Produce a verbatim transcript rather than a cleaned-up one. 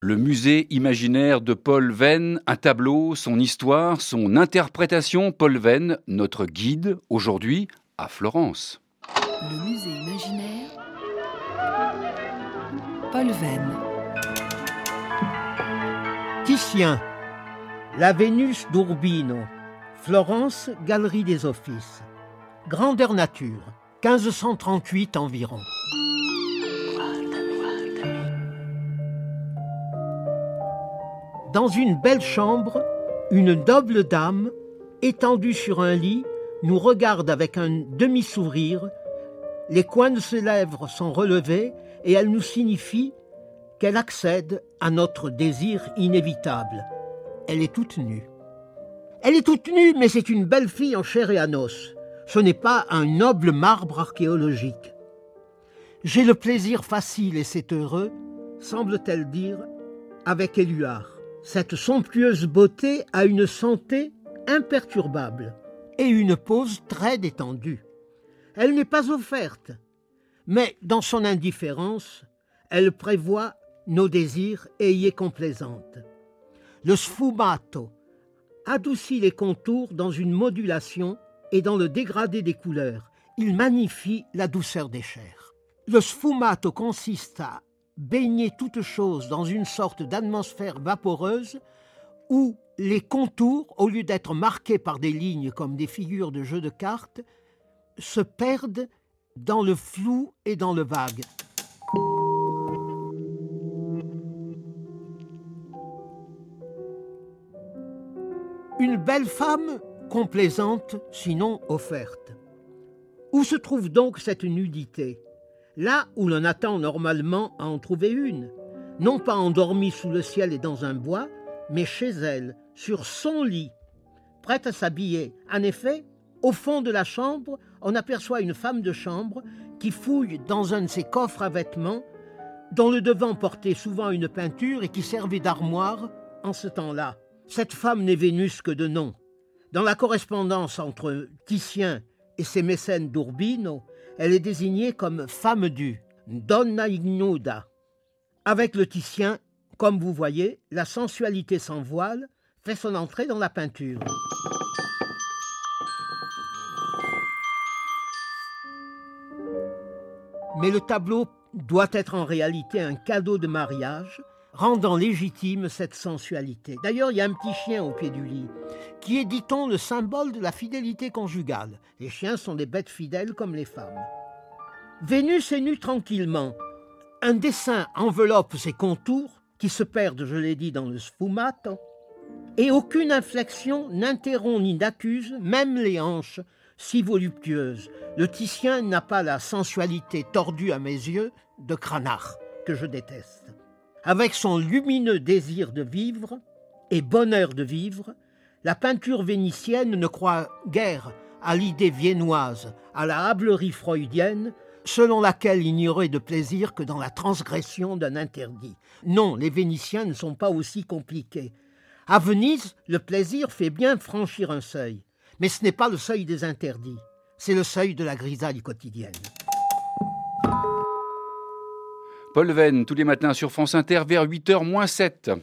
Le musée imaginaire de Paul Venn, un tableau, son histoire, son interprétation. Paul Venn, notre guide, aujourd'hui, à Florence. Le musée imaginaire Paul Venn. Titien, la Vénus d'Urbino, Florence, Galerie des Offices. Grandeur nature, quinze cent trente-huit environ. Dans une belle chambre, une noble dame, étendue sur un lit, nous regarde avec un demi-sourire. Les coins de ses lèvres sont relevés et elle nous signifie qu'elle accède à notre désir inévitable. Elle est toute nue. Elle est toute nue, mais c'est une belle fille en chair et en os. Ce n'est pas un noble marbre archéologique. J'ai le plaisir facile et c'est heureux, semble-t-elle dire, avec Éluard. Cette somptueuse beauté a une santé imperturbable et une pose très détendue. Elle n'est pas offerte, mais dans son indifférence, elle prévoit nos désirs et y est complaisante. Le sfumato adoucit les contours dans une modulation et dans le dégradé des couleurs. Il magnifie la douceur des chairs. Le sfumato consiste à baigner toute chose dans une sorte d'atmosphère vaporeuse où les contours, au lieu d'être marqués par des lignes comme des figures de jeux de cartes, se perdent dans le flou et dans le vague. Une belle femme complaisante, sinon offerte. Où se trouve donc cette nudité ? Là où l'on attend normalement à en trouver une, non pas endormie sous le ciel et dans un bois, mais chez elle, sur son lit, prête à s'habiller. En effet, au fond de la chambre, on aperçoit une femme de chambre qui fouille dans un de ses coffres à vêtements, dont le devant portait souvent une peinture et qui servait d'armoire en ce temps-là. Cette femme n'est Vénus que de nom. Dans la correspondance entre Titien et ses mécènes d'Urbino, elle est désignée comme femme du, donna ignuda. Avec le Titien, comme vous voyez, la sensualité sans voile fait son entrée dans la peinture. Mais le tableau doit être en réalité un cadeau de mariage, rendant légitime cette sensualité. D'ailleurs, il y a un petit chien au pied du lit, qui est, dit-on, le symbole de la fidélité conjugale. Les chiens sont des bêtes fidèles comme les femmes. Vénus est nue tranquillement. Un dessin enveloppe ses contours, qui se perdent, je l'ai dit, dans le sfumato, et aucune inflexion n'interrompt ni n'accuse, même les hanches, si voluptueuses. Le Titien n'a pas la sensualité tordue à mes yeux de Cranach, que je déteste. Avec son lumineux désir de vivre et bonheur de vivre, la peinture vénitienne ne croit guère à l'idée viennoise, à la hâblerie freudienne, selon laquelle il n'y aurait de plaisir que dans la transgression d'un interdit. Non, les Vénitiens ne sont pas aussi compliqués. À Venise, le plaisir fait bien franchir un seuil, mais ce n'est pas le seuil des interdits, c'est le seuil de la grisaille quotidienne. Paul Venn, tous les matins sur France Inter vers huit heures moins sept.